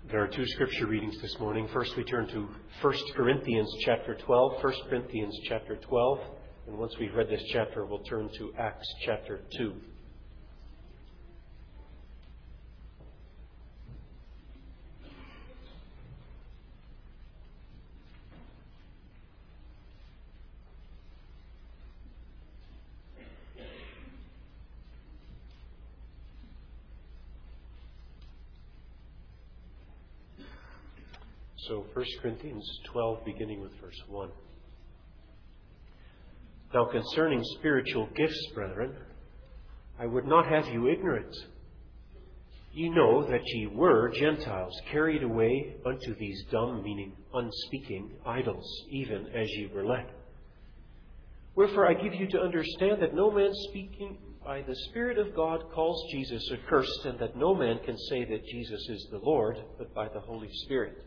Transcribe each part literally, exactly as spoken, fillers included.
There are two scripture readings this morning. First, we turn to First Corinthians chapter twelve. First Corinthians chapter twelve. And once we've read this chapter, we'll turn to Acts chapter two. So First Corinthians twelve, beginning with verse one. Now concerning spiritual gifts, brethren, I would not have you ignorant. Ye know that ye were Gentiles, carried away unto these dumb, meaning unspeaking, idols, even as ye were led. Wherefore I give you to understand that no man speaking by the Spirit of God calls Jesus accursed, and that no man can say that Jesus is the Lord, but by the Holy Spirit.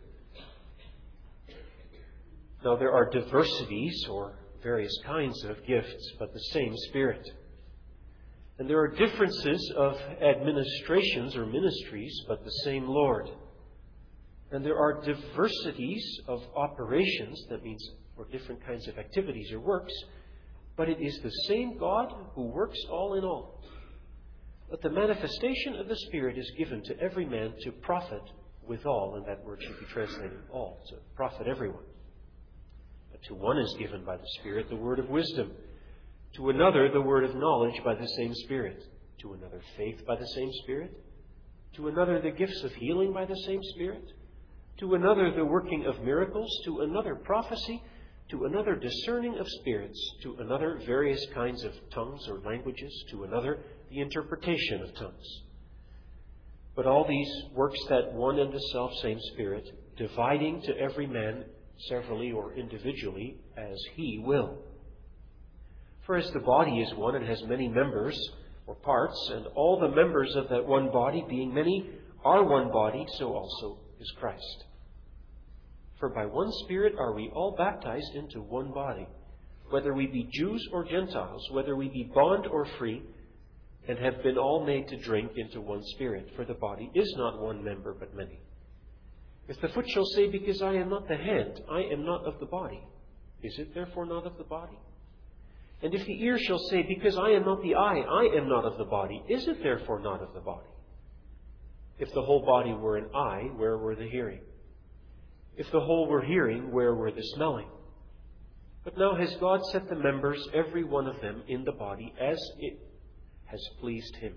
Now there are diversities, or various kinds of gifts, but the same Spirit. And there are differences of administrations or ministries, but the same Lord. And there are diversities of operations, that means or different kinds of activities or works, but it is the same God who works all in all. But the manifestation of the Spirit is given to every man to profit withal, and that word should be translated all, to profit everyone. To one is given by the Spirit the word of wisdom, to another the word of knowledge by the same Spirit, to another faith by the same Spirit, to another the gifts of healing by the same Spirit, to another the working of miracles, to another prophecy, to another discerning of spirits, to another various kinds of tongues or languages, to another the interpretation of tongues. But all these works that one and the selfsame Spirit, dividing to every man severally or individually, as he will. For as the body is one and has many members or parts, and all the members of that one body, being many, are one body, so also is Christ. For by one Spirit are we all baptized into one body, whether we be Jews or Gentiles, whether we be bond or free, and have been all made to drink into one Spirit. For the body is not one member, but many. If the foot shall say, because I am not the head, I am not of the body, is it therefore not of the body? And if the ear shall say, because I am not the eye, I am not of the body, is it therefore not of the body? If the whole body were an eye, where were the hearing? If the whole were hearing, where were the smelling? But now has God set the members, every one of them, in the body, as it has pleased him.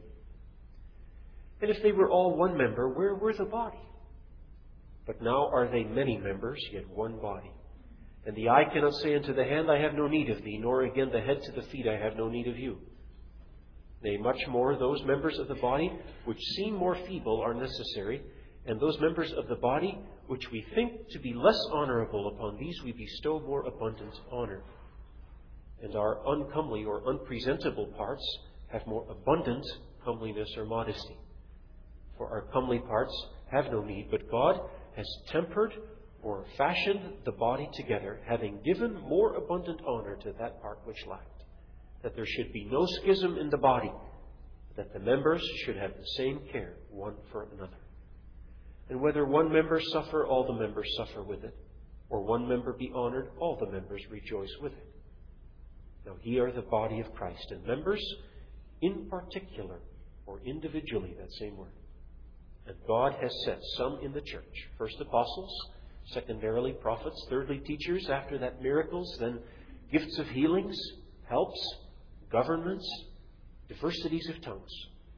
And if they were all one member, where were the body? But now are they many members, yet one body. And the eye cannot say unto the hand, I have no need of thee, nor again the head to the feet, I have no need of you. Nay, much more, those members of the body which seem more feeble are necessary, and those members of the body which we think to be less honorable, upon these we bestow more abundant honor. And our uncomely or unpresentable parts have more abundant comeliness or modesty. For our comely parts have no need, but God has tempered or fashioned the body together, having given more abundant honor to that part which lacked, that there should be no schism in the body, that the members should have the same care one for another. And whether one member suffer, all the members suffer with it, or one member be honored, all the members rejoice with it. Now ye are the body of Christ, and members in particular, or individually, that same word. And God has set some in the church. First apostles, secondarily prophets, thirdly teachers, after that miracles, then gifts of healings, helps, governments, diversities of tongues.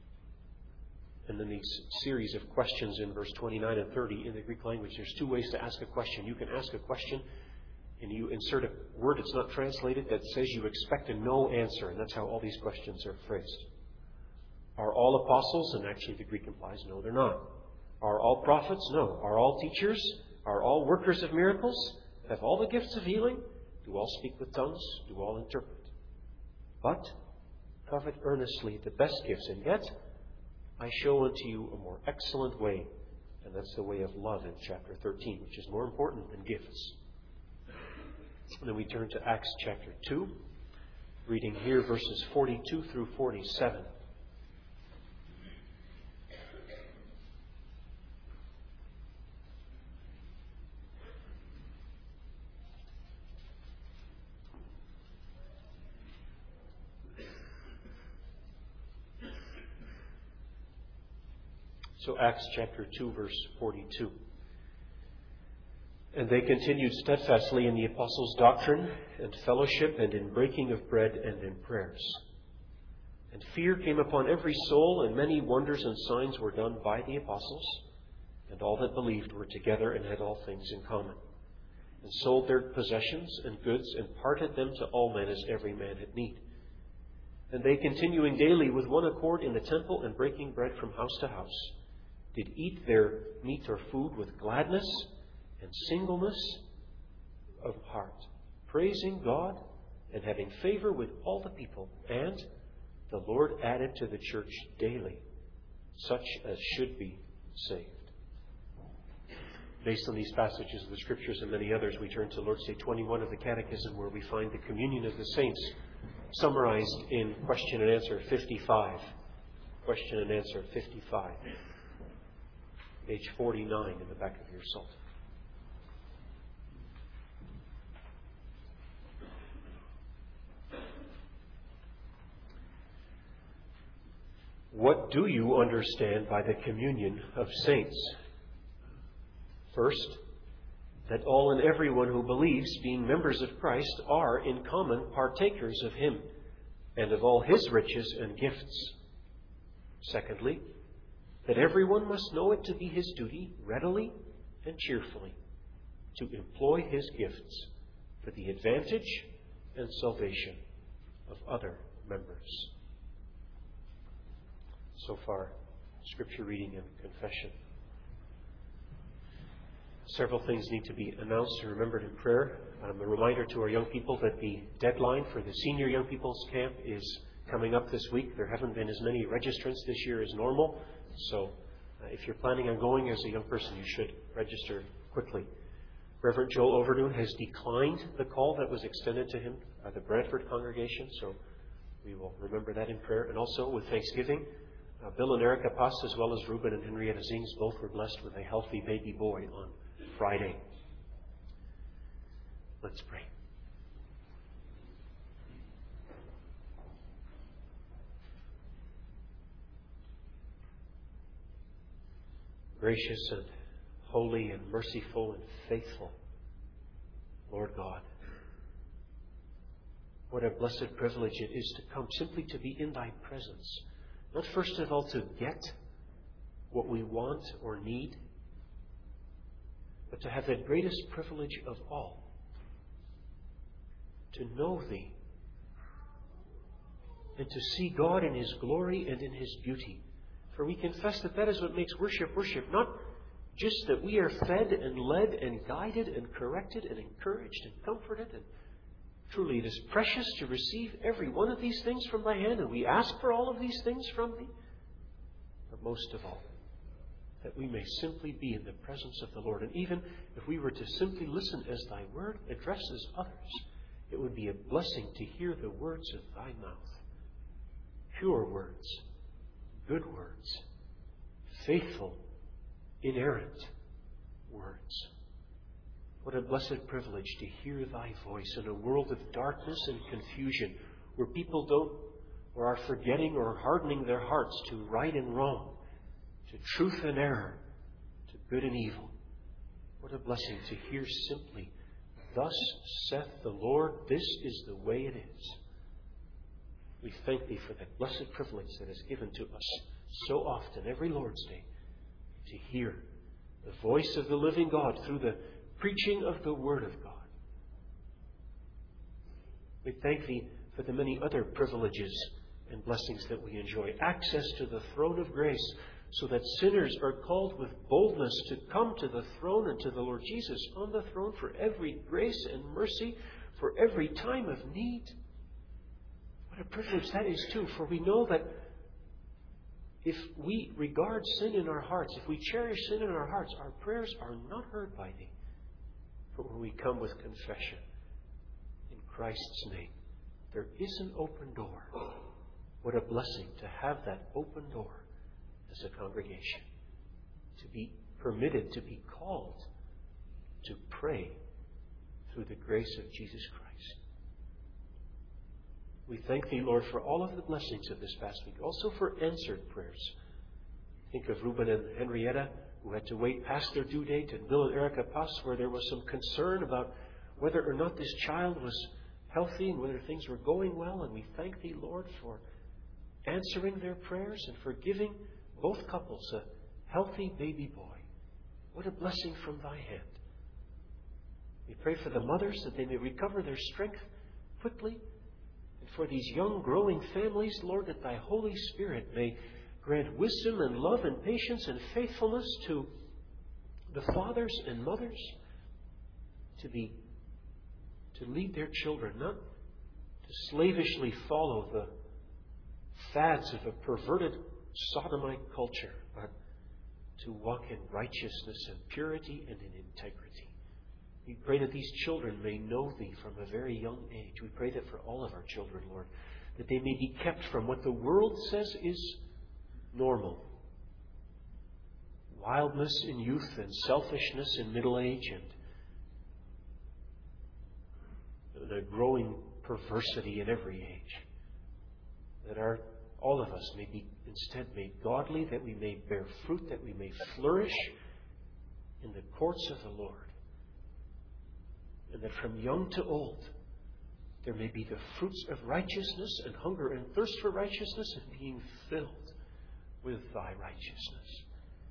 And then these series of questions in verse twenty-nine and thirty in the Greek language. There's two ways to ask a question. You can ask a question and you insert a word that's not translated that says you expect a no answer. And that's how all these questions are phrased. Are all apostles? And actually the Greek implies no, they're not. Are all prophets? No. Are all teachers? Are all workers of miracles? Have all the gifts of healing? Do all speak with tongues? Do all interpret? But covet earnestly the best gifts. And yet I show unto you a more excellent way. And that's the way of love in chapter thirteen, which is more important than gifts. And then we turn to Acts chapter two, reading here verses forty-two through forty-seven. So Acts chapter two, verse forty-two. And they continued steadfastly in the apostles' doctrine and fellowship and in breaking of bread and in prayers. And fear came upon every soul, and many wonders and signs were done by the apostles. And all that believed were together and had all things in common, and sold their possessions and goods and parted them to all men as every man had need. And they, continuing daily with one accord in the temple and breaking bread from house to house, did eat their meat or food with gladness and singleness of heart, praising God and having favor with all the people. And the Lord added to the church daily such as should be saved. Based on these passages of the Scriptures and many others, we turn to Lord's Day twenty-one of the Catechism, where we find the communion of the saints summarized in question and answer fifty-five. Question and answer fifty-five. Page forty-nine in the back of your psalter. What do you understand by the communion of saints? First, that all and everyone who believes, being members of Christ, are in common partakers of Him and of all His riches and gifts. Secondly, that everyone must know it to be his duty, readily and cheerfully, to employ His gifts for the advantage and salvation of other members. So far, Scripture reading and confession. Several things need to be announced and remembered in prayer. Um, a reminder to our young people that the deadline for the senior young people's camp is coming up this week. There haven't been as many registrants this year as normal, so uh, if you're planning on going as a young person, you should register quickly. Reverend Joel Overdoon has declined the call that was extended to him by the Brantford congregation, so we will remember that in prayer. And also with Thanksgiving, uh, Bill and Erica Pass, as well as Ruben and Henrietta Zings, both were blessed with a healthy baby boy on Friday. Let's pray. Gracious and holy and merciful and faithful Lord God, what a blessed privilege it is to come simply to be in Thy presence. Not first of all to get what we want or need, but to have that greatest privilege of all, to know Thee and to see God in His glory and in His beauty. For we confess that that is what makes worship worship, not just that we are fed and led and guided and corrected and encouraged and comforted. And truly it is precious to receive every one of these things from Thy hand, and we ask for all of these things from Thee. But most of all, that we may simply be in the presence of the Lord. And even if we were to simply listen as Thy Word addresses others, it would be a blessing to hear the words of Thy mouth. Pure words, good words, faithful, inerrant words. What a blessed privilege to hear Thy voice in a world of darkness and confusion, where people don't or are forgetting or hardening their hearts to right and wrong, to truth and error, to good and evil. What a blessing to hear simply, "Thus saith the Lord, this is the way it is." We thank Thee for that blessed privilege that is given to us so often, every Lord's Day, to hear the voice of the living God through the preaching of the Word of God. We thank Thee for the many other privileges and blessings that we enjoy. Access to the throne of grace, so that sinners are called with boldness to come to the throne and to the Lord Jesus on the throne for every grace and mercy, for every time of need. What a privilege that is too, for we know that if we regard sin in our hearts, if we cherish sin in our hearts, our prayers are not heard by Thee. But when we come with confession in Christ's name, there is an open door. What a blessing to have that open door as a congregation, to be permitted, to be called to pray through the grace of Jesus Christ. We thank Thee, Lord, for all of the blessings of this past week, also for answered prayers. Think of Reuben and Henrietta, who had to wait past their due date, and Bill and Erica Puss, where there was some concern about whether or not this child was healthy and whether things were going well. And we thank Thee, Lord, for answering their prayers and for giving both couples a healthy baby boy. What a blessing from Thy hand. We pray for the mothers that they may recover their strength quickly. And for these young, growing families, Lord, that Thy Holy Spirit may grant wisdom and love and patience and faithfulness to the fathers and mothers to be to lead their children, not to slavishly follow the fads of a perverted sodomite culture, but to walk in righteousness and purity and in integrity. We pray that these children may know Thee from a very young age. We pray that for all of our children, Lord, that they may be kept from what the world says is normal. Wildness in youth and selfishness in middle age and the growing perversity in every age. That our, all of us may be instead made godly, that we may bear fruit, that we may flourish in the courts of the Lord. And that from young to old, there may be the fruits of righteousness and hunger and thirst for righteousness and being filled with Thy righteousness.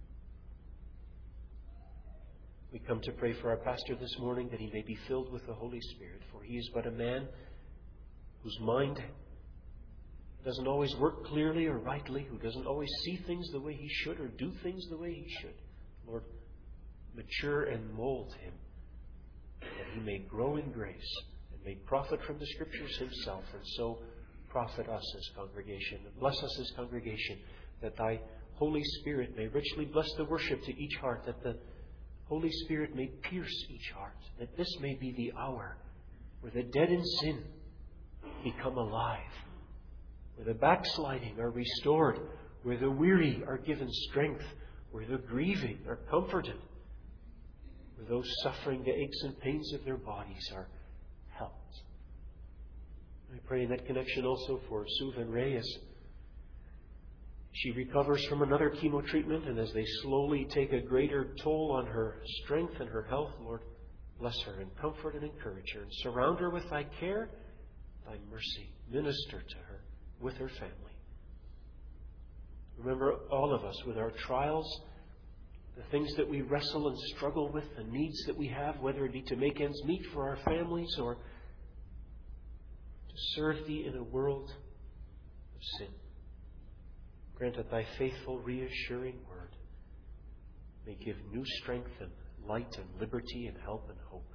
We come to pray for our pastor this morning that he may be filled with the Holy Spirit, for he is but a man whose mind doesn't always work clearly or rightly, who doesn't always see things the way he should or do things the way he should. Lord, mature and mold him, that he may grow in grace and may profit from the Scriptures himself, and so profit us as congregation. And bless us as congregation, that Thy Holy Spirit may richly bless the worship to each heart, that the Holy Spirit may pierce each heart, that this may be the hour where the dead in sin become alive, where the backsliding are restored, where the weary are given strength, where the grieving are comforted, where those suffering the aches and pains of their bodies are helped. I pray in that connection also for Sue Van Ray as she recovers from another chemo treatment, and as they slowly take a greater toll on her strength and her health, Lord, bless her and comfort and encourage her and surround her with Thy care, Thy mercy. Minister to her with her family. Remember all of us with our trials, the things that we wrestle and struggle with, the needs that we have, whether it be to make ends meet for our families or to serve Thee in a world of sin. Grant that Thy faithful, reassuring word may give new strength and light and liberty and help and hope.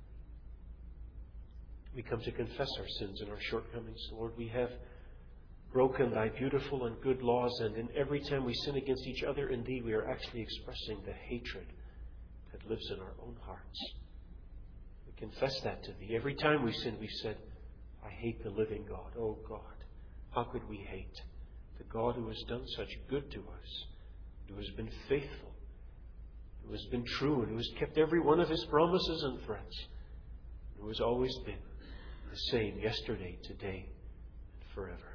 We come to confess our sins and our shortcomings. Lord, we have broken Thy beautiful and good laws, and in every time we sin against each other and Thee, we are actually expressing the hatred that lives in our own hearts. We confess that to Thee. Every time we sin, we've said, I hate the living God. Oh God, how could we hate the God who has done such good to us, who has been faithful, who has been true, and who has kept every one of His promises and threats, who has always been the same yesterday, today, and forever.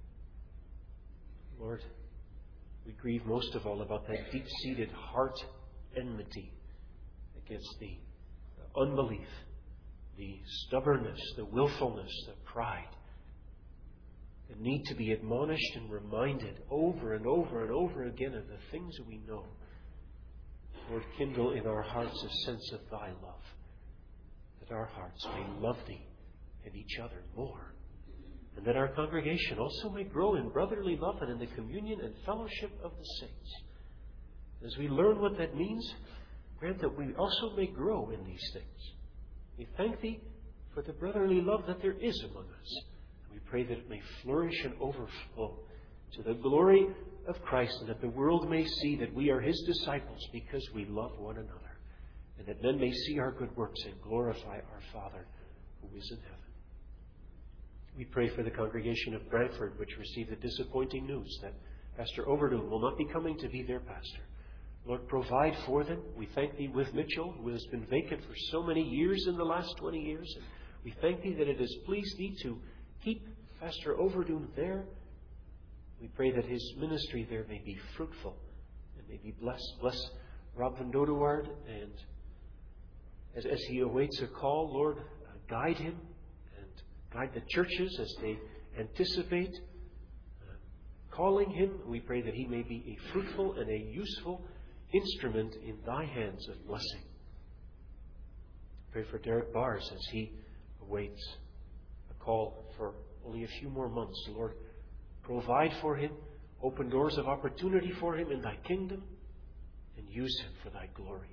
Lord, we grieve most of all about that deep-seated heart enmity against Thee, the unbelief, the stubbornness, the willfulness, the pride, the need to be admonished and reminded over and over and over again of the things we know. Lord, kindle in our hearts a sense of Thy love, that our hearts may love Thee and each other more, and that our congregation also may grow in brotherly love and in the communion and fellowship of the saints. As we learn what that means, grant that we also may grow in these things. We thank Thee for the brotherly love that there is among us. We pray that it may flourish and overflow to the glory of Christ, and that the world may see that we are His disciples because we love one another, and that men may see our good works and glorify our Father who is in heaven. We pray for the congregation of Brantford, which received the disappointing news that Pastor Overdoom will not be coming to be their pastor. Lord, provide for them. We thank Thee with Mitchell, who has been vacant for so many years in the last twenty years. And we thank Thee that it has pleased Thee to keep Pastor Overdoom there. We pray that his ministry there may be fruitful may be blessed. Bless Rob van Dodewaard, and as, as he awaits a call, Lord, uh, guide him and guide the churches as they anticipate uh, calling him. We pray that he may be a fruitful and a useful instrument in thy hands of blessing. Pray for Derek Bars as he awaits a call for only a few more months. Lord, provide for him, open doors of opportunity for him in thy kingdom, and use him for thy glory.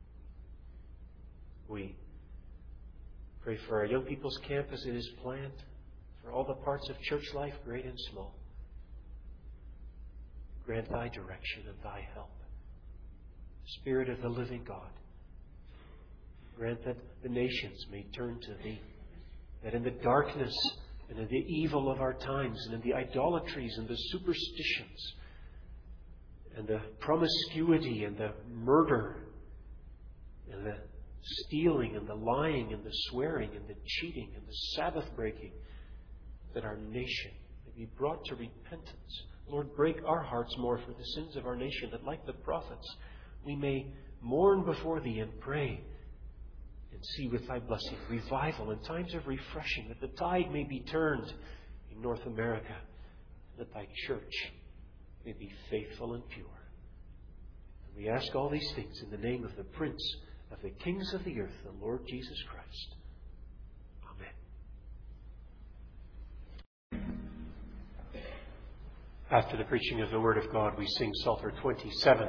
We pray for our young people's camp as it is planned, for all the parts of church life, great and small. Grant thy direction and thy help. Spirit of the living God, grant that the nations may turn to thee, that in the darkness and in the evil of our times and in the idolatries and the superstitions and the promiscuity and the murder and the stealing and the lying and the swearing and the cheating and the Sabbath breaking, that our nation may be brought to repentance. Lord, break our hearts more for the sins of our nation, that like the prophets we may mourn before thee and pray and see with thy blessing revival and times of refreshing, that the tide may be turned in North America, and that thy church may be faithful and pure. And we ask all these things in the name of the Prince of the kings of the earth, the Lord Jesus Christ. Amen. After the preaching of the Word of God, we sing Psalter twenty-seven.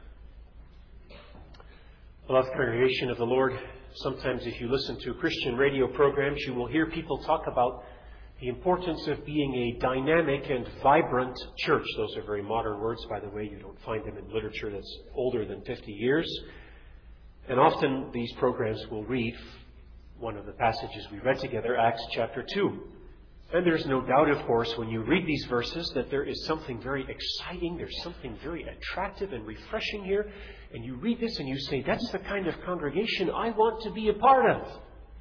Beloved congregation of the Lord, sometimes if you listen to Christian radio programs, you will hear people talk about the importance of being a dynamic and vibrant church. Those are very modern words, by the way. You don't find them in literature that's older than fifty years. And often these programs will read one of the passages we read together, Acts chapter two. And there's no doubt, of course, when you read these verses, that there is something very exciting, there's something very attractive and refreshing here. And you read this and you say, that's the kind of congregation I want to be a part of.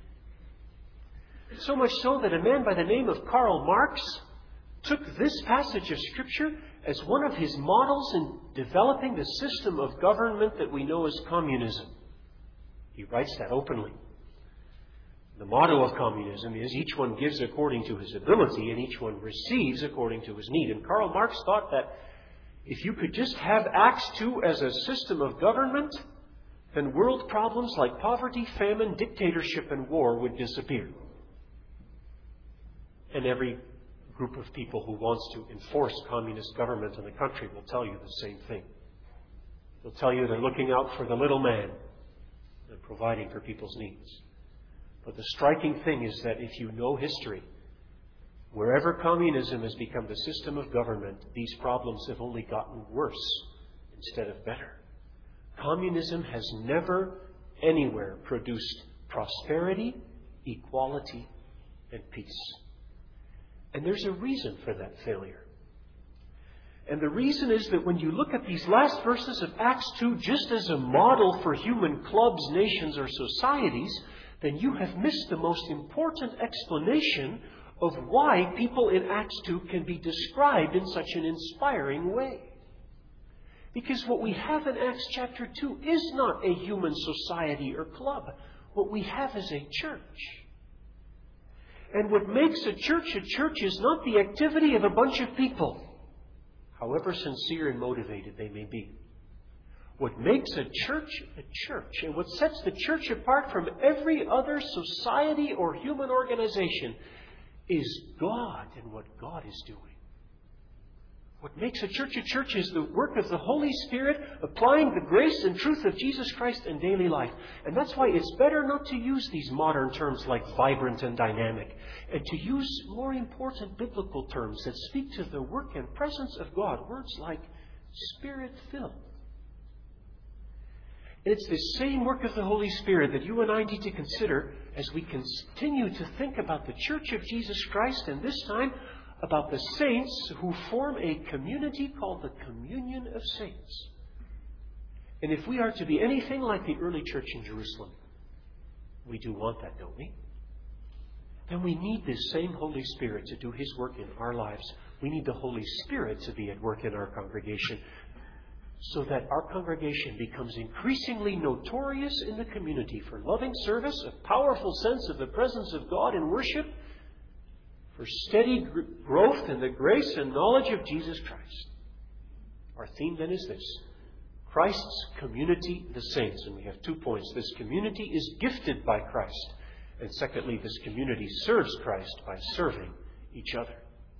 So much so that a man by the name of Karl Marx took this passage of Scripture as one of his models in developing the system of government that we know as communism. He writes that openly. The motto of communism is each one gives according to his ability and each one receives according to his need. And Karl Marx thought that if you could just have Acts two as a system of government, then world problems like poverty, famine, dictatorship, and war would disappear. And every group of people who wants to enforce communist government in the country will tell you the same thing. They'll tell you they're looking out for the little man and providing for people's needs. But the striking thing is that if you know history, wherever communism has become the system of government, these problems have only gotten worse instead of better. Communism has never anywhere produced prosperity, equality, and peace. And there's a reason for that failure. And the reason is that when you look at these last verses of Acts two just as a model for human clubs, nations, or societies, then you have missed the most important explanation of why people in Acts two can be described in such an inspiring way. Because what we have in Acts chapter two is not a human society or club. What we have is a church. And what makes a church a church is not the activity of a bunch of people, however sincere and motivated they may be. What makes a church a church, and what sets the church apart from every other society or human organization, is God and what God is doing. What makes a church a church is the work of the Holy Spirit applying the grace and truth of Jesus Christ in daily life. And that's why it's better not to use these modern terms like vibrant and dynamic, and to use more important biblical terms that speak to the work and presence of God. Words like Spirit-filled. It's the same work of the Holy Spirit that you and I need to consider as we continue to think about the Church of Jesus Christ, and this time about the saints who form a community called the Communion of Saints. And if we are to be anything like the early church in Jerusalem, we do want that, don't we? Then we need this same Holy Spirit to do His work in our lives. We need the Holy Spirit to be at work in our congregation. so that our congregation becomes increasingly notorious in the community for loving service, a powerful sense of the presence of God in worship, for steady gr- growth in the grace and knowledge of Jesus Christ. Our theme then is this: Christ's community, the saints. And we have two points. This community is gifted by Christ. And secondly, this community serves Christ by serving each other.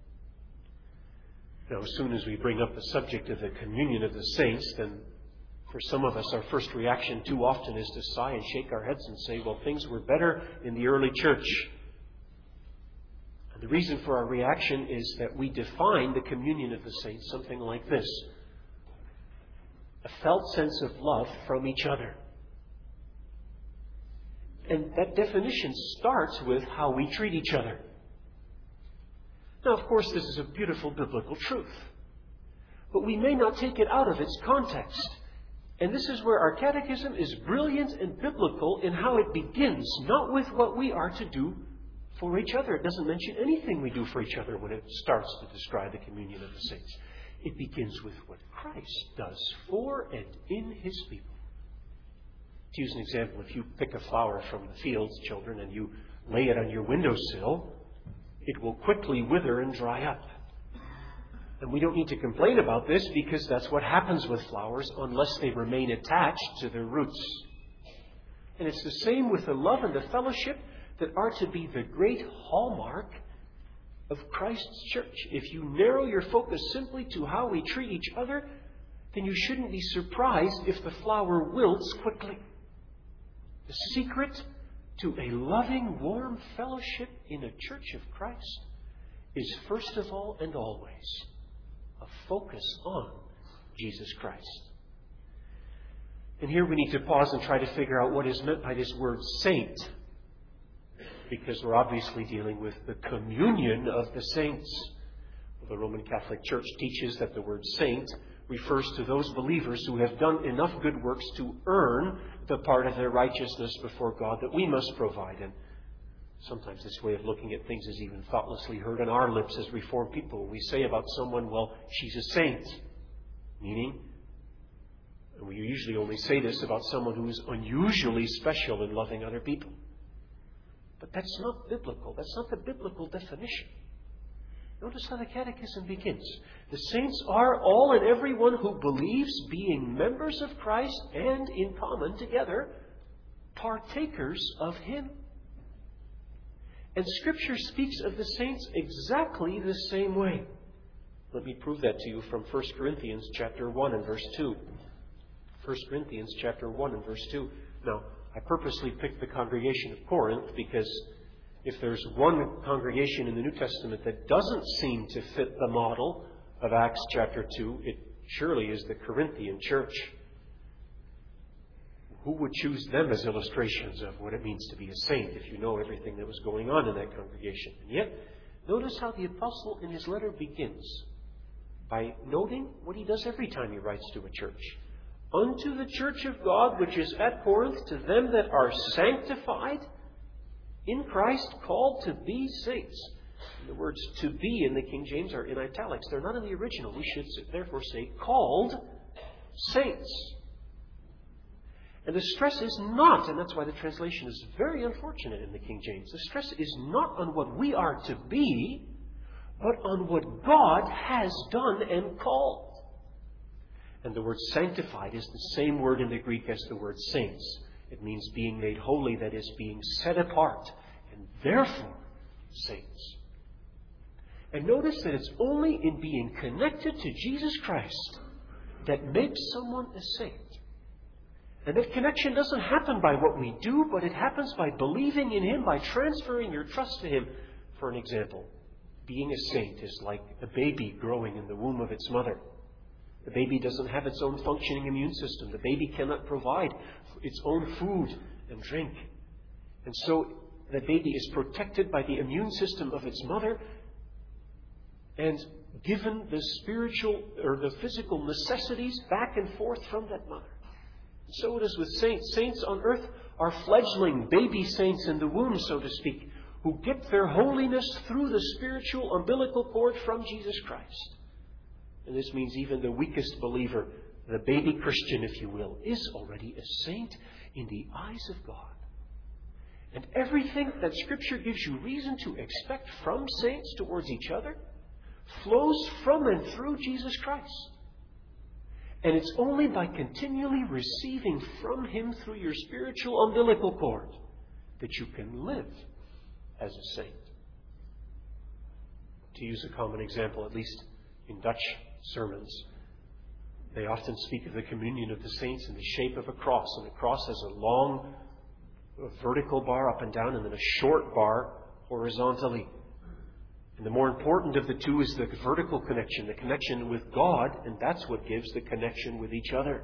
Now, as soon as we bring up the subject of the communion of the saints, then for some of us, our first reaction too often is to sigh and shake our heads and say, well, things were better in the early church. And the reason for our reaction is that we define the communion of the saints something like this: a felt sense of love from each other. And that definition starts with how we treat each other. Now, of course, this is a beautiful biblical truth. But we may not take it out of its context. And this is where our catechism is brilliant and biblical in how it begins, not with what we are to do for each other. It doesn't mention anything we do for each other when it starts to describe the communion of the saints. It begins with what Christ does for and in His people. To use an example, if you pick a flower from the fields, children, and you lay it on your windowsill, it will quickly wither and dry up. And we don't need to complain about this, because that's what happens with flowers unless they remain attached to their roots. And it's the same with the love and the fellowship that are to be the great hallmark of Christ's church. If you narrow your focus simply to how we treat each other, then you shouldn't be surprised if the flower wilts quickly. The secret to a loving, warm fellowship in a church of Christ is first of all and always a focus on Jesus Christ. And here we need to pause and try to figure out what is meant by this word saint, because we're obviously dealing with the communion of the saints. Well, the Roman Catholic Church teaches that the word saint refers to those believers who have done enough good works to earn the part of their righteousness before God that we must provide. And sometimes this way of looking at things is even thoughtlessly heard on our lips as Reformed people. We say about someone, well, she's a saint. Meaning, and we usually only say this about someone who is unusually special in loving other people. But that's not biblical. That's not the biblical definition. Notice how the Catechism begins. The saints are all and everyone who believes, being members of Christ and in common together, partakers of Him. And Scripture speaks of the saints exactly the same way. Let me prove that to you from First Corinthians chapter one and verse two. First Corinthians chapter one and verse two. Now, I purposely picked the congregation of Corinth because if there's one congregation in the New Testament that doesn't seem to fit the model of Acts chapter two, it surely is the Corinthian church. Who would choose them as illustrations of what it means to be a saint if you know everything that was going on in that congregation? And yet, notice how the apostle in his letter begins by noting what he does every time he writes to a church. Unto the church of God which is at Corinth, to them that are sanctified in Christ, called to be saints. And the words to be in the King James are in italics. They're not in the original. We should therefore say called saints. And the stress is not, and that's why the translation is very unfortunate in the King James, the stress is not on what we are to be, but on what God has done and called. And the word sanctified is the same word in the Greek as the word saints. It means being made holy, that is, being set apart, and therefore saints. And notice that it's only in being connected to Jesus Christ that makes someone a saint. And that connection doesn't happen by what we do, but it happens by believing in Him, by transferring your trust to Him. For an example, being a saint is like a baby growing in the womb of its mother. The baby doesn't have its own functioning immune system. The baby cannot provide its own food and drink. And so the baby is protected by the immune system of its mother and given the spiritual or the physical necessities back and forth from that mother. And so it is with saints. Saints on earth are fledgling baby saints in the womb, so to speak, who get their holiness through the spiritual umbilical cord from Jesus Christ. And this means even the weakest believer The baby Christian, if you will, is already a saint in the eyes of God. And everything that Scripture gives you reason to expect from saints towards each other flows from and through Jesus Christ. And it's only by continually receiving from Him through your spiritual umbilical cord that you can live as a saint. To use a common example, at least in Dutch sermons, they often speak of the communion of the saints in the shape of a cross. And the cross has a long a vertical bar up and down and then a short bar horizontally. And the more important of the two is the vertical connection, the connection with God, and that's what gives the connection with each other.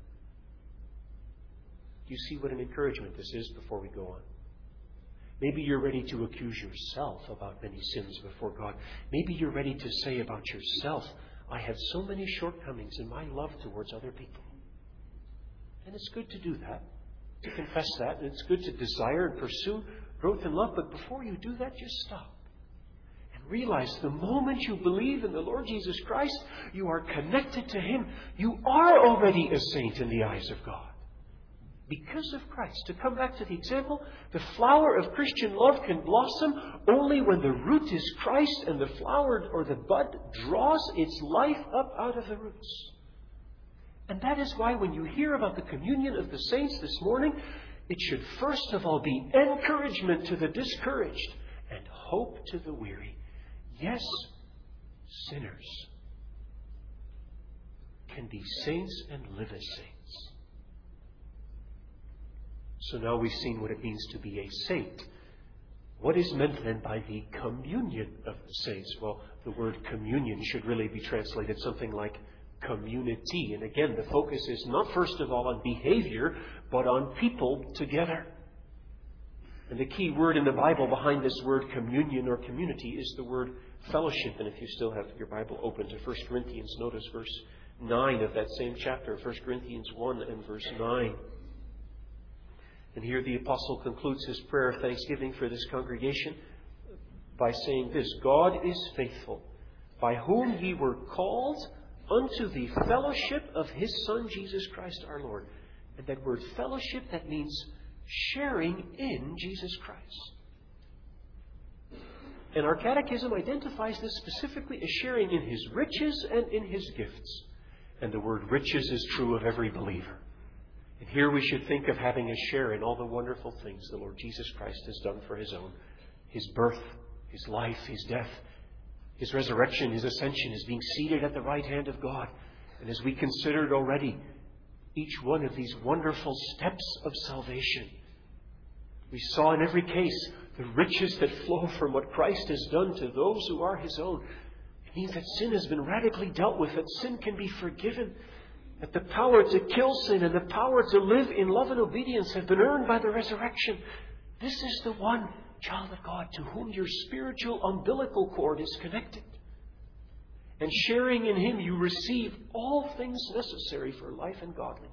Do you see what an encouragement this is before we go on? Maybe you're ready to accuse yourself about many sins before God. Maybe you're ready to say about yourself, I have so many shortcomings in my love towards other people. And it's good to do that, to confess that, and it's good to desire and pursue growth in love. But before you do that, just stop. Realize the moment you believe in the Lord Jesus Christ, you are connected to Him. You are already a saint in the eyes of God. Because of Christ. To come back to the example, the flower of Christian love can blossom only when the root is Christ and the flower or the bud draws its life up out of the roots. And that is why when you hear about the communion of the saints this morning, it should first of all be encouragement to the discouraged and hope to the weary. Yes, sinners can be saints and live as saints. So now we've seen what it means to be a saint. What is meant then by the communion of the saints? Well, the word communion should really be translated something like community. And again, the focus is not first of all on behavior, but on people together. And the key word in the Bible behind this word communion or community is the word fellowship. And if you still have your Bible open to First Corinthians, notice verse nine of that same chapter, First Corinthians one and verse nine. And here the apostle concludes his prayer of thanksgiving for this congregation by saying this, God is faithful, by whom ye were called unto the fellowship of His Son, Jesus Christ our Lord. And that word fellowship, that means sharing in Jesus Christ. And our catechism identifies this specifically as sharing in His riches and in His gifts. And the word riches is true of every believer. And here we should think of having a share in all the wonderful things the Lord Jesus Christ has done for His own. His birth, His life, His death, His resurrection, His ascension, His being seated at the right hand of God. And as we considered already, each one of these wonderful steps of salvation, we saw in every case the riches that flow from what Christ has done to those who are His own. It means that sin has been radically dealt with, that sin can be forgiven, that the power to kill sin and the power to live in love and obedience have been earned by the resurrection. This is the one, child of God, to whom your spiritual umbilical cord is connected. And sharing in Him, you receive all things necessary for life and godliness.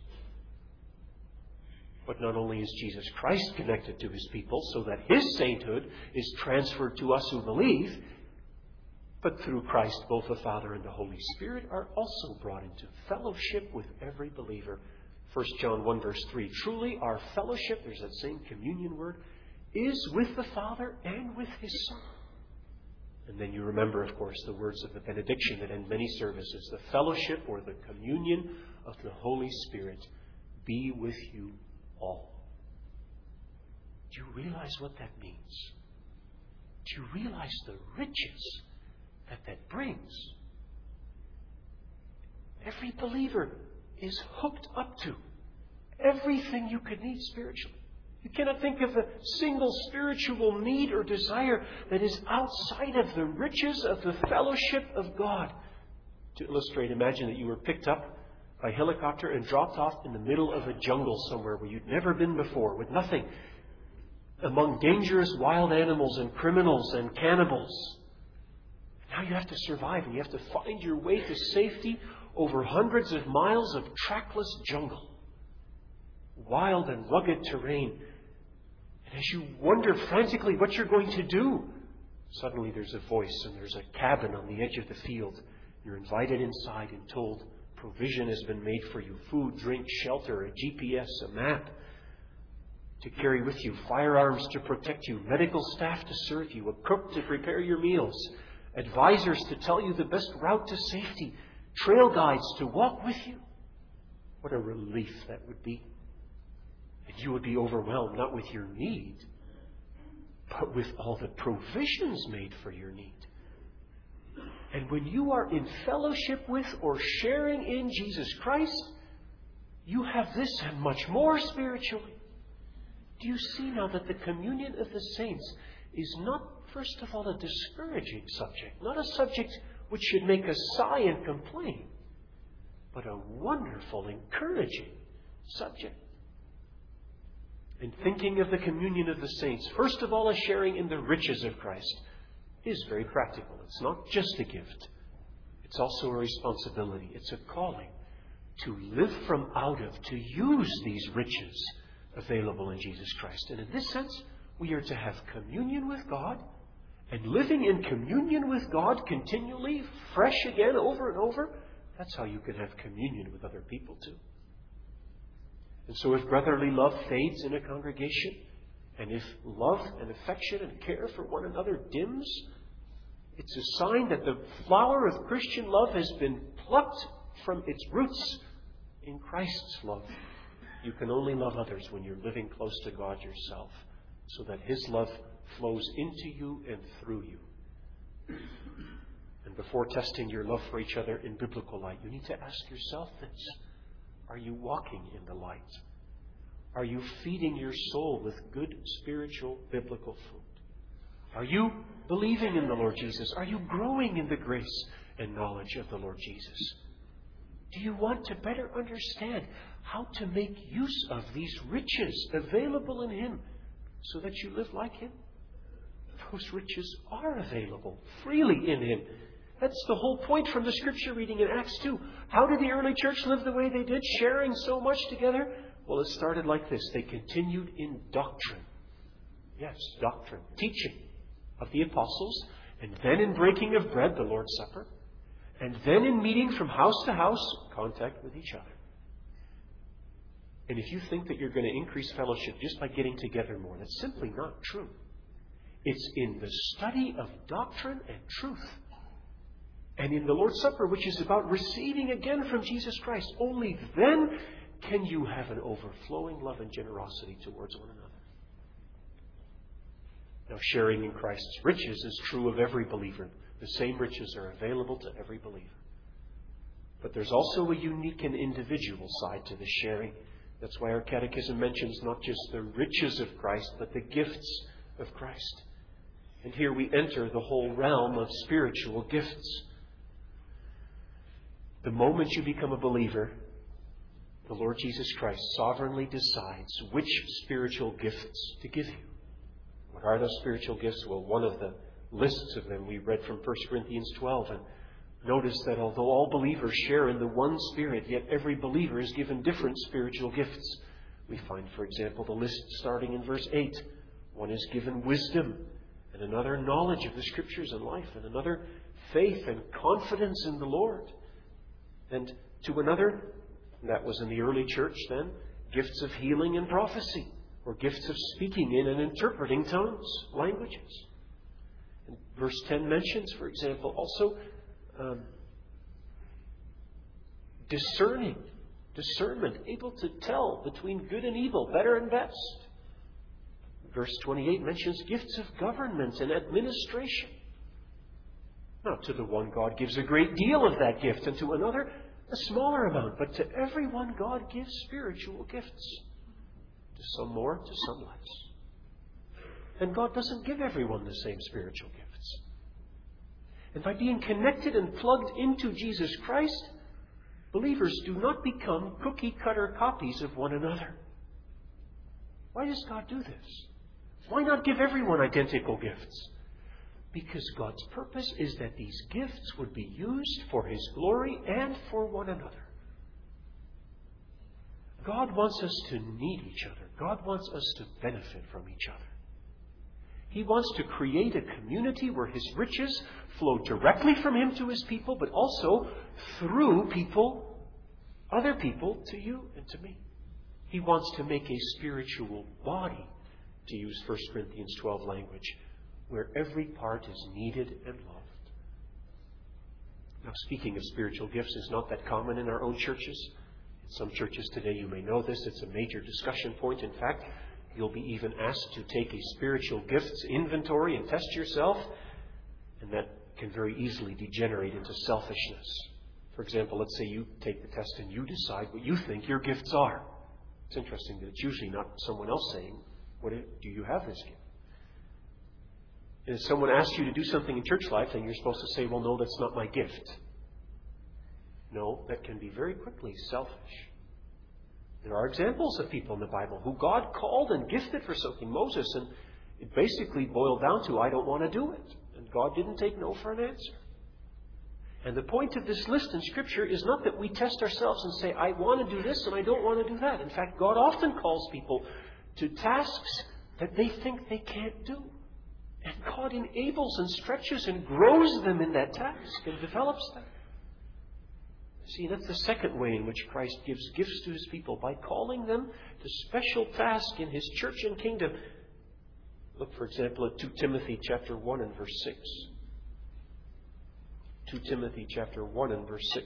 But not only is Jesus Christ connected to His people so that His sainthood is transferred to us who believe, but through Christ both the Father and the Holy Spirit are also brought into fellowship with every believer. First John one verse three, truly our fellowship, there's that same communion word, is with the Father and with His Son. And then you remember, of course, the words of the benediction that end many services, the fellowship or the communion of the Holy Spirit be with you all. Do you realize what that means? Do you realize the riches that that brings? Every believer is hooked up to everything you could need spiritually. You cannot think of a single spiritual need or desire that is outside of the riches of the fellowship of God. To illustrate, imagine that you were picked up by helicopter and dropped off in the middle of a jungle somewhere where you'd never been before, with nothing, among dangerous wild animals and criminals and cannibals. Now you have to survive and you have to find your way to safety over hundreds of miles of trackless jungle. Wild and rugged terrain. And as you wonder frantically what you're going to do, suddenly there's a voice and there's a cabin on the edge of the field. You're invited inside and told, Provision has been made for you. Food, drink, shelter, a G P S, a map to carry with you, firearms to protect you, medical staff to serve you, a cook to prepare your meals, advisors to tell you the best route to safety, trail guides to walk with you. What a relief that would be. And you would be overwhelmed not with your need, but with all the provisions made for your need. And when you are in fellowship with or sharing in Jesus Christ, you have this and much more spiritually. Do you see now that the communion of the saints is not, first of all, a discouraging subject, not a subject which should make us sigh and complain, but a wonderful, encouraging subject? And thinking of the communion of the saints, first of all, a sharing in the riches of Christ, is very practical. It's not just a gift. It's also a responsibility. It's a calling to live from out of, to use these riches available in Jesus Christ. And in this sense, we are to have communion with God, and living in communion with God continually, fresh again, over and over. That's how you can have communion with other people too. And so if brotherly love fades in a congregation, and if love and affection and care for one another dims, it's a sign that the flower of Christian love has been plucked from its roots in Christ's love. You can only love others when you're living close to God yourself, so that His love flows into you and through you. And before testing your love for each other in biblical light, you need to ask yourself this: are you walking in the light? Are you feeding your soul with good spiritual biblical food? Are you believing in the Lord Jesus? Are you growing in the grace and knowledge of the Lord Jesus? Do you want to better understand how to make use of these riches available in Him so that you live like Him? Those riches are available freely in Him. That's the whole point from the Scripture reading in Acts two. How did the early church live the way they did, sharing so much together? Well, it started like this. They continued in doctrine. Yes, doctrine. Teaching of the apostles, and then in breaking of bread, the Lord's Supper, and then in meeting from house to house, contact with each other. And if you think that you're going to increase fellowship just by getting together more, that's simply not true. It's in the study of doctrine and truth, and in the Lord's Supper, which is about receiving again from Jesus Christ. Only then can you have an overflowing love and generosity towards one another. Now, sharing in Christ's riches is true of every believer. The same riches are available to every believer. But there's also a unique and individual side to the sharing. That's why our catechism mentions not just the riches of Christ, but the gifts of Christ. And here we enter the whole realm of spiritual gifts. The moment you become a believer, the Lord Jesus Christ sovereignly decides which spiritual gifts to give you. What are those spiritual gifts? Well, one of the lists of them we read from First Corinthians twelve. And notice that although all believers share in the one Spirit, yet every believer is given different spiritual gifts. We find, for example, the list starting in verse eight. One is given wisdom, and another knowledge of the Scriptures and life, and another faith and confidence in the Lord. And to another, that was in the early church then, gifts of healing and prophecy, or gifts of speaking in and interpreting tongues, languages. And verse ten mentions, for example, also um, discerning, discernment, able to tell between good and evil, better and best. Verse twenty-eight mentions gifts of government and administration. Now, to the one, God gives a great deal of that gift, and to another, a smaller amount. But to everyone, God gives spiritual gifts. To some more, to some less. And God doesn't give everyone the same spiritual gifts. And by being connected and plugged into Jesus Christ, believers do not become cookie-cutter copies of one another. Why does God do this? Why not give everyone identical gifts? Because God's purpose is that these gifts would be used for His glory and for one another. God wants us to need each other. God wants us to benefit from each other. He wants to create a community where His riches flow directly from Him to His people, but also through people other people to you and to me. He wants to make a spiritual body, to use First Corinthians twelve language, where every part is needed and loved. Now, speaking of spiritual gifts, is not that common in our own churches. In some churches today, you may know this, it's a major discussion point. In fact, you'll be even asked to take a spiritual gifts inventory and test yourself, and that can very easily degenerate into selfishness. For example, let's say you take the test and you decide what you think your gifts are. It's interesting that it's usually not someone else saying, "What do you have this gift?" And if someone asks you to do something in church life, then you're supposed to say, "Well, no, that's not my gift." No, that can be very quickly selfish. There are examples of people in the Bible who God called and gifted for something. Moses, and it basically boiled down to, "I don't want to do it." And God didn't take no for an answer. And the point of this list in Scripture is not that we test ourselves and say, "I want to do this and I don't want to do that." In fact, God often calls people to tasks that they think they can't do. And God enables and stretches and grows them in that task and develops them. See, that's the second way in which Christ gives gifts to His people, by calling them to special tasks in His church and kingdom. Look, for example, at Second Timothy chapter one and verse six. Second Timothy chapter one and verse six.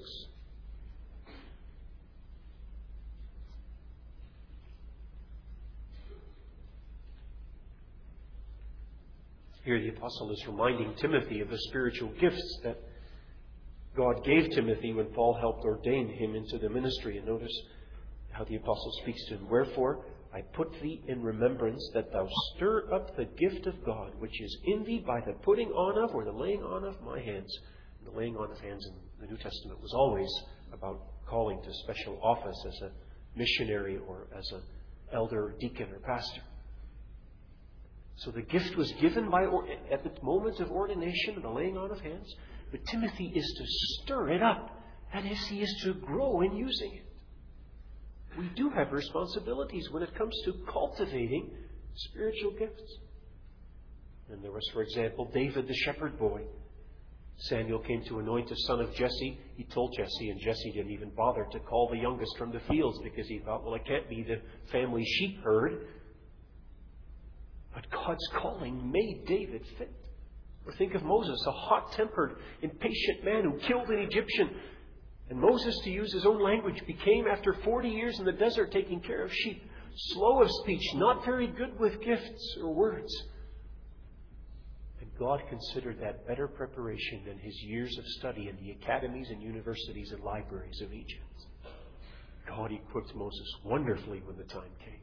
Here the apostle is reminding Timothy of the spiritual gifts that God gave Timothy when Paul helped ordain him into the ministry. And notice how the apostle speaks to him. "Wherefore I put thee in remembrance that thou stir up the gift of God, which is in thee by the putting on of," or the laying on of, "my hands." And the laying on of hands in the New Testament was always about calling to special office as a missionary or as an elder or deacon or pastor. So the gift was given by at the moment of ordination and the laying on of hands, but Timothy is to stir it up. That is, he is to grow in using it. We do have responsibilities when it comes to cultivating spiritual gifts. And there was, for example, David the shepherd boy. Samuel came to anoint a son of Jesse. He told Jesse, and Jesse didn't even bother to call the youngest from the fields because he thought, well, it can't be the family sheep herd. But God's calling made David fit. Or think of Moses, a hot-tempered, impatient man who killed an Egyptian. And Moses, to use his own language, became, after forty years in the desert taking care of sheep, slow of speech, not very good with gifts or words. And God considered that better preparation than his years of study in the academies and universities and libraries of Egypt. God equipped Moses wonderfully when the time came.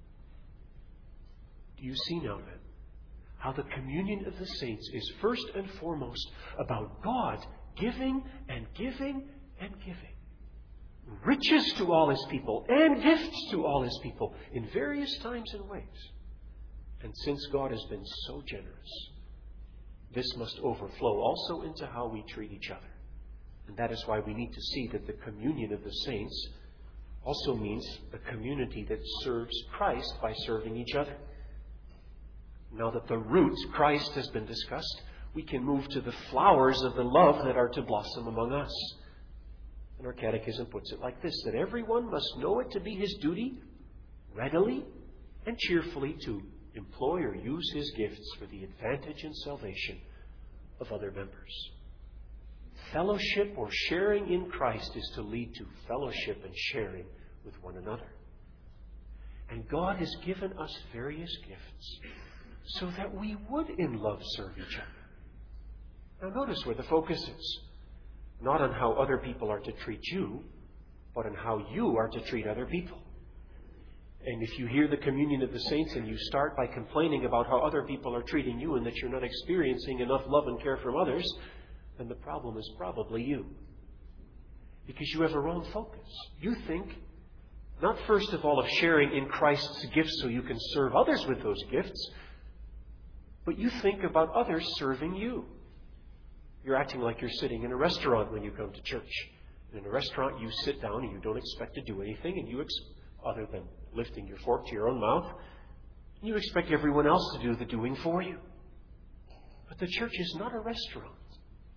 Do you see now then how the communion of the saints is first and foremost about God giving and giving and giving riches to all his people and gifts to all his people in various times and ways. And since God has been so generous, this must overflow also into how we treat each other. And that is why we need to see that the communion of the saints also means a community that serves Christ by serving each other. Now that the root, Christ, has been discussed, we can move to the flowers of the love that are to blossom among us. And our catechism puts it like this, that everyone must know it to be his duty, readily and cheerfully, to employ or use his gifts for the advantage and salvation of other members. Fellowship or sharing in Christ is to lead to fellowship and sharing with one another. And God has given us various gifts so that we would in love serve each other. Now notice where the focus is. Not on how other people are to treat you, but on how you are to treat other people. And if you hear the communion of the saints and you start by complaining about how other people are treating you and that you're not experiencing enough love and care from others, then the problem is probably you. Because you have a wrong focus. You think, not first of all of sharing in Christ's gifts so you can serve others with those gifts, but you think about others serving you. You're acting like you're sitting in a restaurant when you come to church. In a restaurant, you sit down and you don't expect to do anything, and you, ex- other than lifting your fork to your own mouth, you expect everyone else to do the doing for you. But the church is not a restaurant.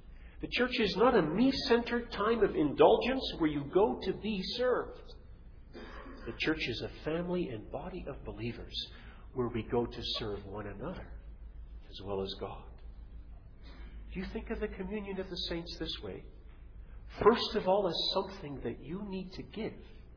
The church is not a me-centered time of indulgence where you go to be served. The church is a family and body of believers where we go to serve one another as well as God. Do you think of the communion of the saints this way? First of all, as something that you need to give.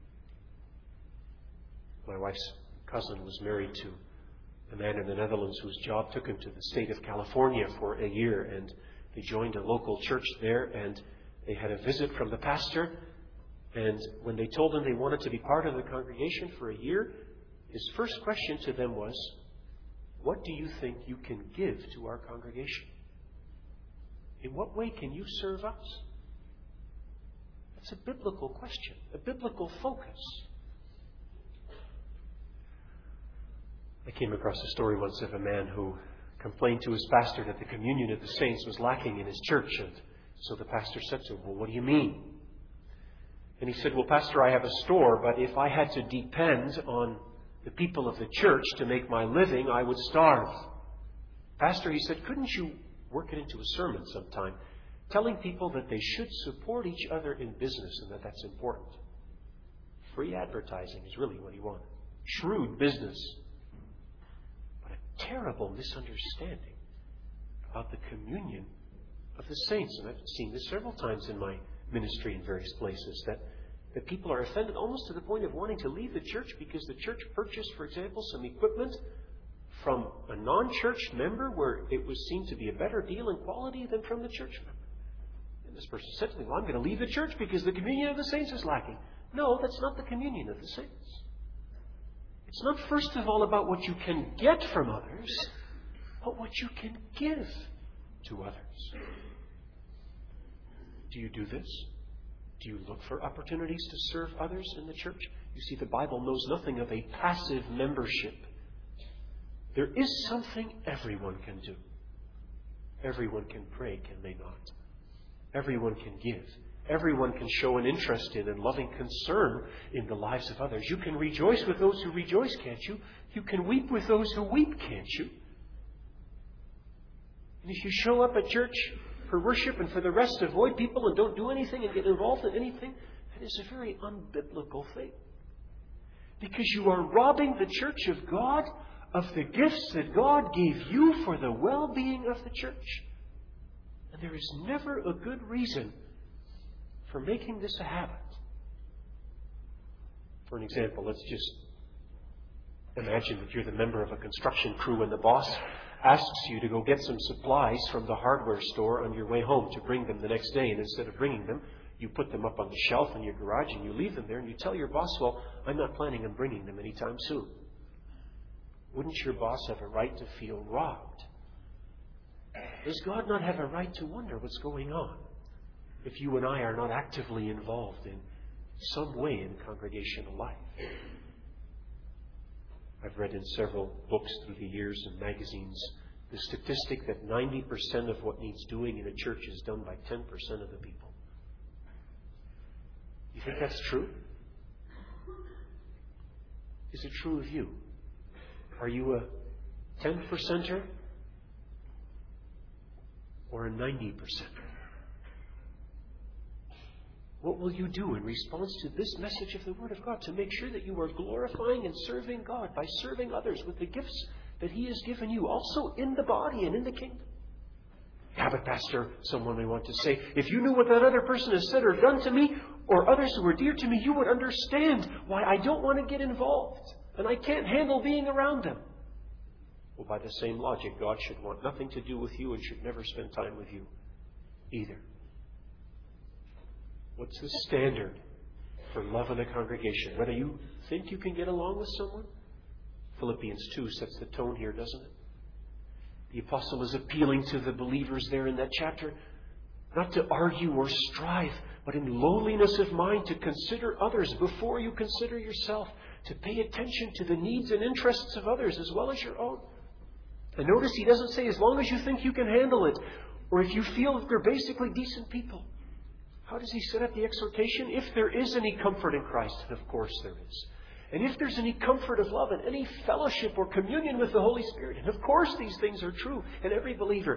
My wife's cousin was married to a man in the Netherlands whose job took him to the state of California for a year, and they joined a local church there, and they had a visit from the pastor, and when they told him they wanted to be part of the congregation for a year, his first question to them was, "What do you think you can give to our congregation? In what way can you serve us?" That's a biblical question, a biblical focus. I came across a story once of a man who complained to his pastor that the communion of the saints was lacking in his church. And so the pastor said to him, "Well, what do you mean?" And he said, "Well, Pastor, I have a store, but if I had to depend on the people of the church to make my living, I would starve." "Pastor," he said, "couldn't you work it into a sermon sometime, telling people that they should support each other in business and that that's important?" Free advertising is really what he wanted. Shrewd business. Terrible misunderstanding about the communion of the saints. And I've seen this several times in my ministry in various places, that, that people are offended almost to the point of wanting to leave the church because the church purchased, for example, some equipment from a non-church member where it was seen to be a better deal in quality than from the church member. And this person said to me, "Well, I'm going to leave the church because the communion of the saints is lacking." No, that's not the communion of the saints. It's not, first of all, about what you can get from others, but what you can give to others. Do you do this? Do you look for opportunities to serve others in the church? You see, the Bible knows nothing of a passive membership. There is something everyone can do. Everyone can pray, can they not? Everyone can give. Everyone can show an interest in and loving concern in the lives of others. You can rejoice with those who rejoice, can't you? You can weep with those who weep, can't you? And if you show up at church for worship and for the rest avoid people and don't do anything and get involved in anything, that is a very unbiblical thing. Because you are robbing the church of God of the gifts that God gave you for the well-being of the church. And there is never a good reason for making this a habit. For an example, let's just imagine that you're the member of a construction crew and the boss asks you to go get some supplies from the hardware store on your way home to bring them the next day. And instead of bringing them, you put them up on the shelf in your garage and you leave them there and you tell your boss, "Well, I'm not planning on bringing them anytime soon." Wouldn't your boss have a right to feel robbed? Does God not have a right to wonder what's going on if you and I are not actively involved in some way in congregational life? I've read in several books through the years and magazines the statistic that ninety percent of what needs doing in a church is done by ten percent of the people. You think that's true? Is it true of you? Are you a ten percenter or a ninety percenter? What will you do in response to this message of the Word of God to make sure that you are glorifying and serving God by serving others with the gifts that He has given you, also in the body and in the kingdom? "Yeah, but Pastor," someone may want to say, "if you knew what that other person has said or done to me, or others who are dear to me, you would understand why I don't want to get involved, and I can't handle being around them." Well, by the same logic, God should want nothing to do with you and should never spend time with you either. What's the standard for love in a congregation? Whether you think you can get along with someone? Philippians two sets the tone here, doesn't it? The apostle is appealing to the believers there in that chapter, not to argue or strive, but in lowliness of mind to consider others before you consider yourself, to pay attention to the needs and interests of others as well as your own. And notice he doesn't say as long as you think you can handle it, or if you feel that they're basically decent people. How does he set up the exhortation? If there is any comfort in Christ, and of course there is. And if there's any comfort of love and any fellowship or communion with the Holy Spirit, and of course these things are true in every believer,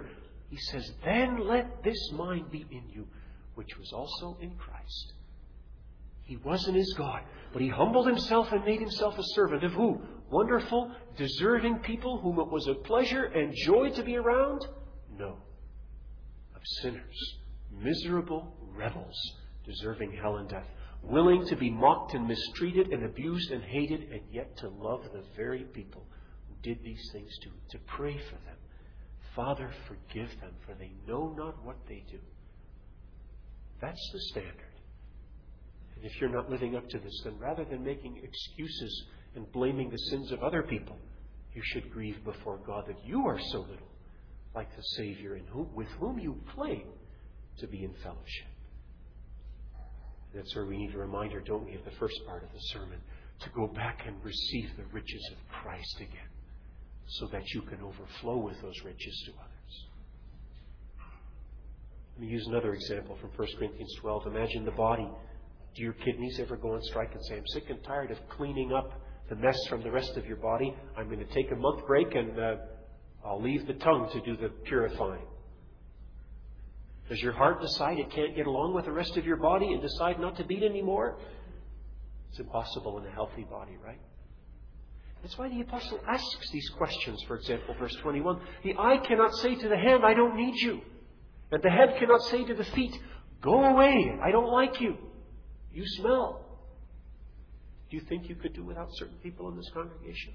He says, then let this mind be in you, which was also in Christ. He wasn't his God, but he humbled himself and made himself a servant of who? Wonderful, deserving people whom it was a pleasure and joy to be around? No. Of sinners, miserable rebels, deserving hell and death, willing to be mocked and mistreated and abused and hated, and yet to love the very people who did these things to, to pray for them. Father, forgive them, for they know not what they do. That's the standard. And if you're not living up to this, then rather than making excuses and blaming the sins of other people, you should grieve before God that you are so little like the Savior in whom, with whom you claim to be in fellowship. And that's where we need a reminder, don't we, of the first part of the sermon, to go back and receive the riches of Christ again, so that you can overflow with those riches to others. Let me use another example from First Corinthians twelve. Imagine the body. Do your kidneys ever go on strike and say, I'm sick and tired of cleaning up the mess from the rest of your body. I'm going to take a month break and uh, I'll leave the tongue to do the purifying. Does your heart decide it can't get along with the rest of your body and decide not to beat anymore? It's impossible in a healthy body, right? That's why the apostle asks these questions. For example, verse twenty-one, the eye cannot say to the hand, I don't need you. And the head cannot say to the feet, go away, I don't like you. You smell. Do you think you could do without certain people in this congregation?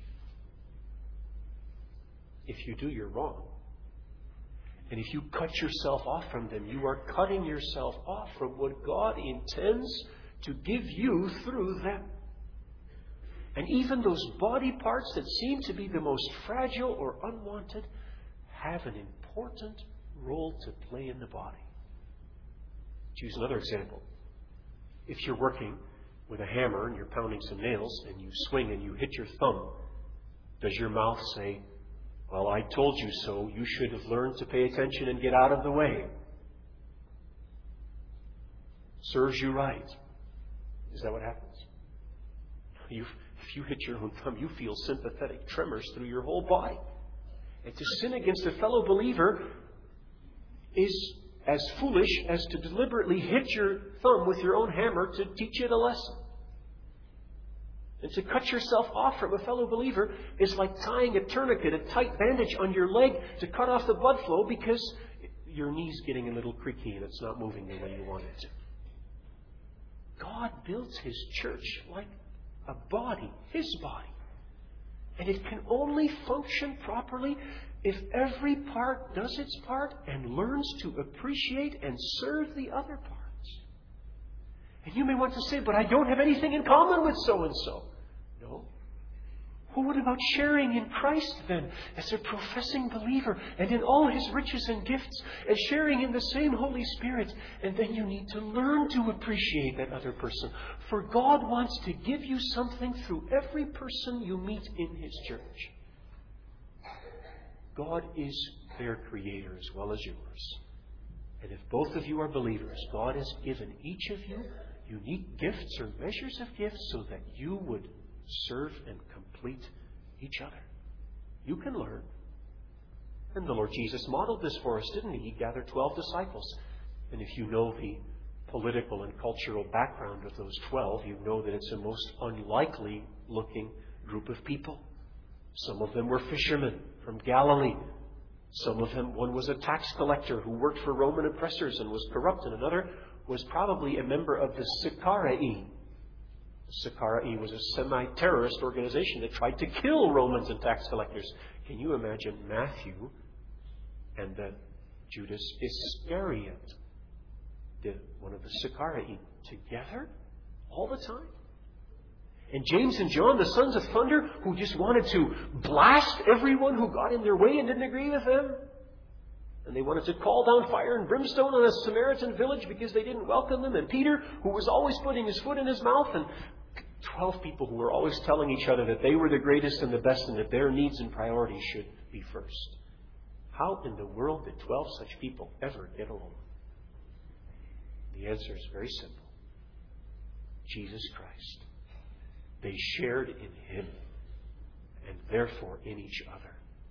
If you do, you're wrong. And if you cut yourself off from them, you are cutting yourself off from what God intends to give you through them. And even those body parts that seem to be the most fragile or unwanted have an important role to play in the body. To use another example. If you're working with a hammer and you're pounding some nails and you swing and you hit your thumb, does your mouth say, well, I told you so, you should have learned to pay attention and get out of the way? Serves you right. Is that what happens? You, if you hit your own thumb, you feel sympathetic tremors through your whole body. And to sin against a fellow believer is as foolish as to deliberately hit your thumb with your own hammer to teach it a lesson. And to cut yourself off from a fellow believer is like tying a tourniquet, a tight bandage on your leg to cut off the blood flow because your knee's getting a little creaky and it's not moving the way you want it to. God builds His church like a body, His body. And it can only function properly if every part does its part and learns to appreciate and serve the other parts. And you may want to say, but I don't have anything in common with so-and-so. No. Well, what about sharing in Christ then as a professing believer and in all His riches and gifts and sharing in the same Holy Spirit? And then you need to learn to appreciate that other person. For God wants to give you something through every person you meet in His church. God is their creator as well as yours. And if both of you are believers, God has given each of you unique gifts or measures of gifts so that you would serve and complete each other. You can learn. And the Lord Jesus modeled this for us, didn't He? He gathered twelve disciples. And if you know the political and cultural background of those twelve, you know that it's a most unlikely looking group of people. Some of them were fishermen from Galilee. Some of them, one was a tax collector who worked for Roman oppressors and was corrupt, and another was probably a member of the Sicarii. The Sicarii was a semi-terrorist organization that tried to kill Romans and tax collectors. Can you imagine Matthew and the Judas Iscariot, the, one of the Sicarii, together all the time? And James and John, the sons of thunder, who just wanted to blast everyone who got in their way and didn't agree with them. And they wanted to call down fire and brimstone on a Samaritan village because they didn't welcome them. And Peter, who was always putting his foot in his mouth. And twelve people who were always telling each other that they were the greatest and the best and that their needs and priorities should be first. How in the world did twelve such people ever get along? The answer is very simple. Jesus Christ. They shared in Him and therefore in each other.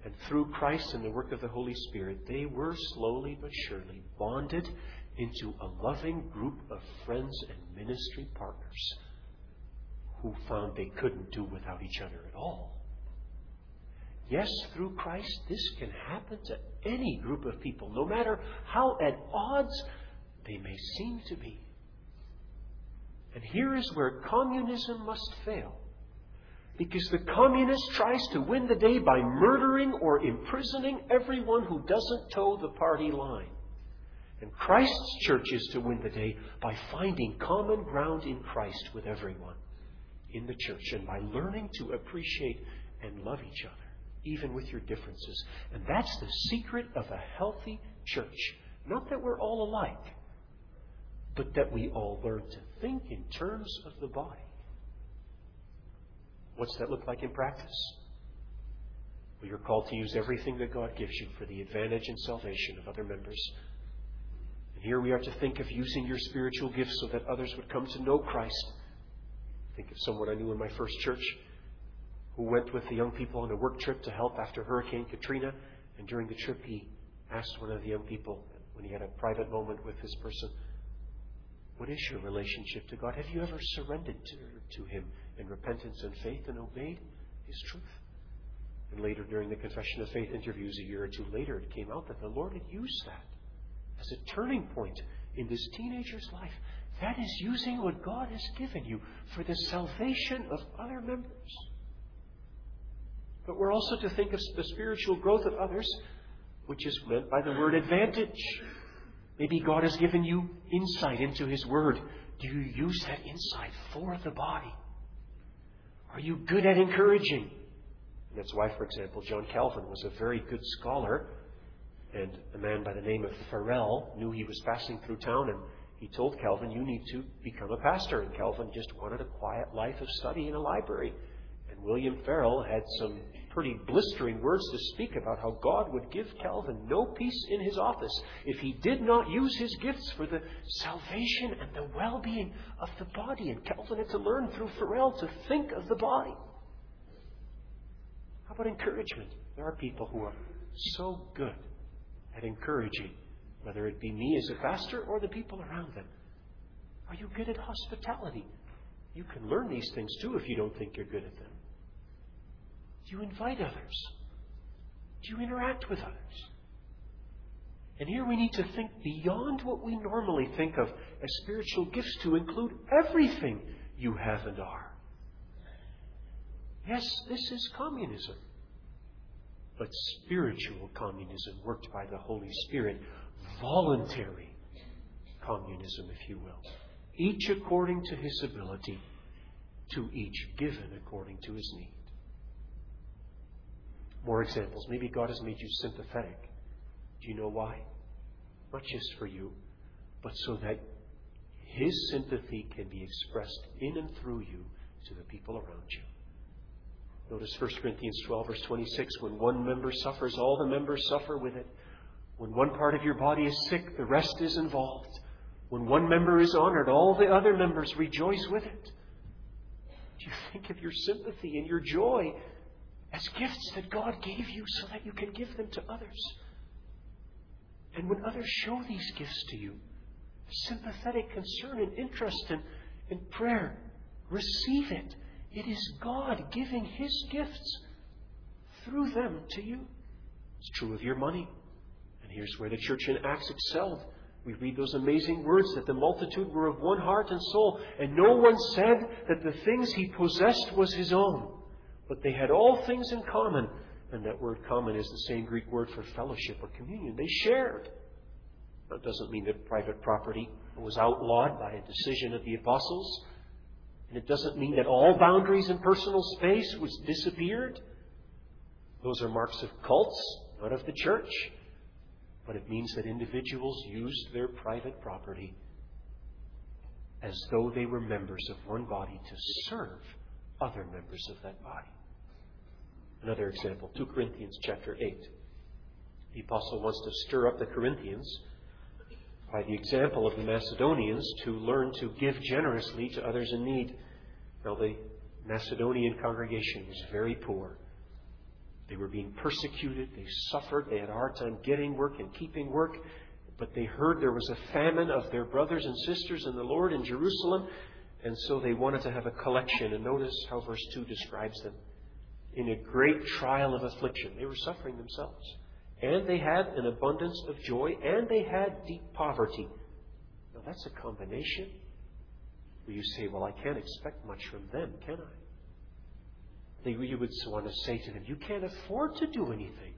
And through Christ and the work of the Holy Spirit, they were slowly but surely bonded into a loving group of friends and ministry partners who found they couldn't do without each other at all. Yes, through Christ, this can happen to any group of people, no matter how at odds they may seem to be. And here is where communism must fail. Because the communist tries to win the day by murdering or imprisoning everyone who doesn't toe the party line. And Christ's church is to win the day by finding common ground in Christ with everyone in the church and by learning to appreciate and love each other, even with your differences. And that's the secret of a healthy church. Not that we're all alike, but that we all learn to think in terms of the body. What's that look like in practice? Well, you're called to use everything that God gives you for the advantage and salvation of other members. And here we are to think of using your spiritual gifts so that others would come to know Christ. Think of someone I knew in my first church who went with the young people on a work trip to help after Hurricane Katrina. And during the trip, he asked one of the young people, when he had a private moment with this person, what is your relationship to God? Have you ever surrendered to, to Him in repentance and faith and obeyed His truth? And later, during the Confession of Faith interviews, a year or two later, it came out that the Lord had used that as a turning point in this teenager's life. That is using what God has given you for the salvation of other members. But we're also to think of the spiritual growth of others, which is meant by the word advantage. Maybe God has given you insight into His Word. Do you use that insight for the body? Are you good at encouraging? And that's why, for example, John Calvin was a very good scholar. And a man by the name of Farel knew he was passing through town, and he told Calvin, you need to become a pastor. And Calvin just wanted a quiet life of study in a library. And William Farel had some pretty blistering words to speak about how God would give Calvin no peace in his office if he did not use his gifts for the salvation and the well-being of the body. And Calvin had to learn through Farel to think of the body. How about encouragement? There are people who are so good at encouraging, whether it be me as a pastor or the people around them. Are you good at hospitality? You can learn these things too if you don't think you're good at them. Do you invite others? Do you interact with others? And here we need to think beyond what we normally think of as spiritual gifts to include everything you have and are. Yes, this is communism. But spiritual communism worked by the Holy Spirit. Voluntary communism, if you will. Each according to his ability, to each given according to his need. More examples. Maybe God has made you sympathetic. Do you know why? Not just for you, but so that His sympathy can be expressed in and through you to the people around you. Notice First Corinthians twelve, verse twenty-six. When one member suffers, all the members suffer with it. When one part of your body is sick, the rest is involved. When one member is honored, all the other members rejoice with it. Do you think of your sympathy and your joy as gifts that God gave you so that you can give them to others? And when others show these gifts to you, sympathetic concern and interest and, and prayer, receive it. It is God giving His gifts through them to you. It's true of your money. And here's where the church in Acts excelled. We read those amazing words that the multitude were of one heart and soul, and no one said that the things he possessed was his own. But they had all things in common. And that word common is the same Greek word for fellowship or communion. They shared. That doesn't mean that private property was outlawed by a decision of the apostles. And it doesn't mean that all boundaries in personal space was disappeared. Those are marks of cults, not of the church. But it means that individuals used their private property as though they were members of one body to serve other members of that body. Another example, Second Corinthians chapter eight. The apostle wants to stir up the Corinthians by the example of the Macedonians to learn to give generously to others in need. Now, the Macedonian congregation was very poor. They were being persecuted. They suffered. They had a hard time getting work and keeping work. But they heard there was a famine of their brothers and sisters in the Lord in Jerusalem. And so they wanted to have a collection. And notice how verse two describes them. In a great trial of affliction. They were suffering themselves. And they had an abundance of joy. And they had deep poverty. Now that's a combination where you say, well, I can't expect much from them, can I? They, you would want to say to them, you can't afford to do anything.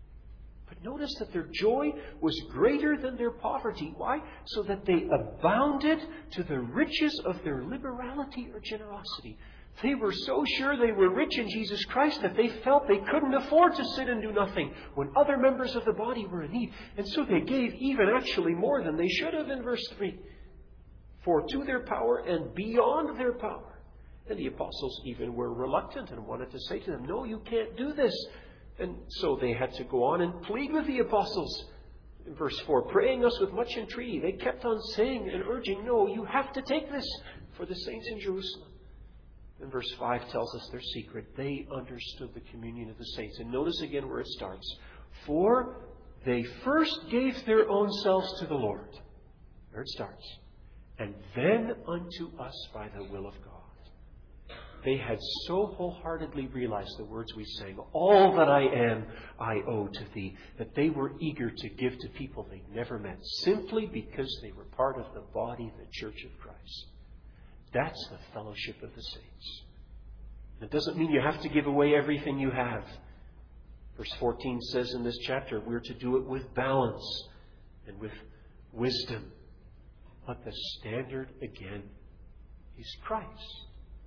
But notice that their joy was greater than their poverty. Why? So that they abounded to the riches of their liberality or generosity. They were so sure they were rich in Jesus Christ that they felt they couldn't afford to sit and do nothing when other members of the body were in need. And so they gave even actually more than they should have in verse three. For to their power and beyond their power. And the apostles even were reluctant and wanted to say to them, no, you can't do this. And so they had to go on and plead with the apostles. In verse four, praying us with much entreaty. They kept on saying and urging, no, you have to take this for the saints in Jerusalem. And verse five tells us their secret. They understood the communion of the saints. And notice again where it starts. For they first gave their own selves to the Lord. There it starts. And then unto us by the will of God. They had so wholeheartedly realized the words we sang, all that I am, I owe to thee, that they were eager to give to people they never met, simply because they were part of the body, the church of Christ. That's the fellowship of the saints. It doesn't mean you have to give away everything you have. Verse fourteen says in this chapter, we're to do it with balance and with wisdom. But the standard, again, is Christ.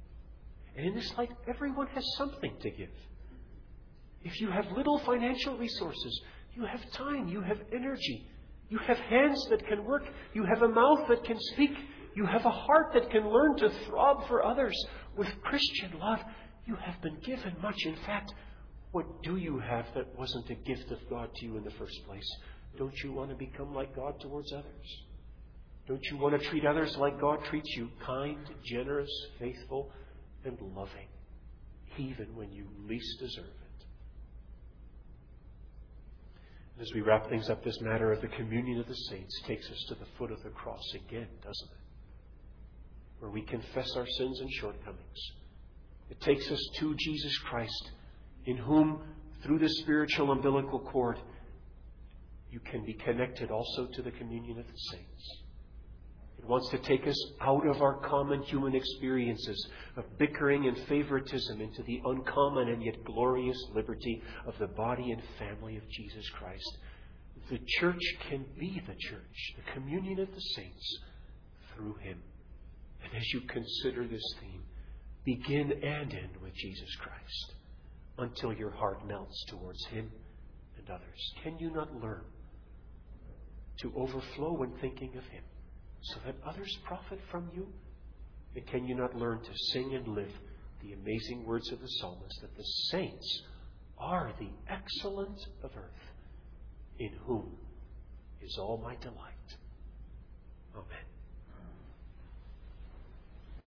And in this light, everyone has something to give. If you have little financial resources, you have time, you have energy, you have hands that can work, you have a mouth that can speak, you have a heart that can learn to throb for others. With Christian love, you have been given much. In fact, what do you have that wasn't a gift of God to you in the first place? Don't you want to become like God towards others? Don't you want to treat others like God treats you? Kind, generous, faithful, and loving, even when you least deserve it. And as we wrap things up, this matter of the communion of the saints takes us to the foot of the cross again, doesn't it? Where we confess our sins and shortcomings. It takes us to Jesus Christ, in whom, through the spiritual umbilical cord, you can be connected also to the communion of the saints. It wants to take us out of our common human experiences of bickering and favoritism into the uncommon and yet glorious liberty of the body and family of Jesus Christ. The church can be the church, the communion of the saints, through Him. And as you consider this theme, begin and end with Jesus Christ until your heart melts towards Him and others. Can you not learn to overflow when thinking of Him, so that others profit from you? And can you not learn to sing and live the amazing words of the psalmist that the saints are the excellence of earth, in whom is all my delight? Amen.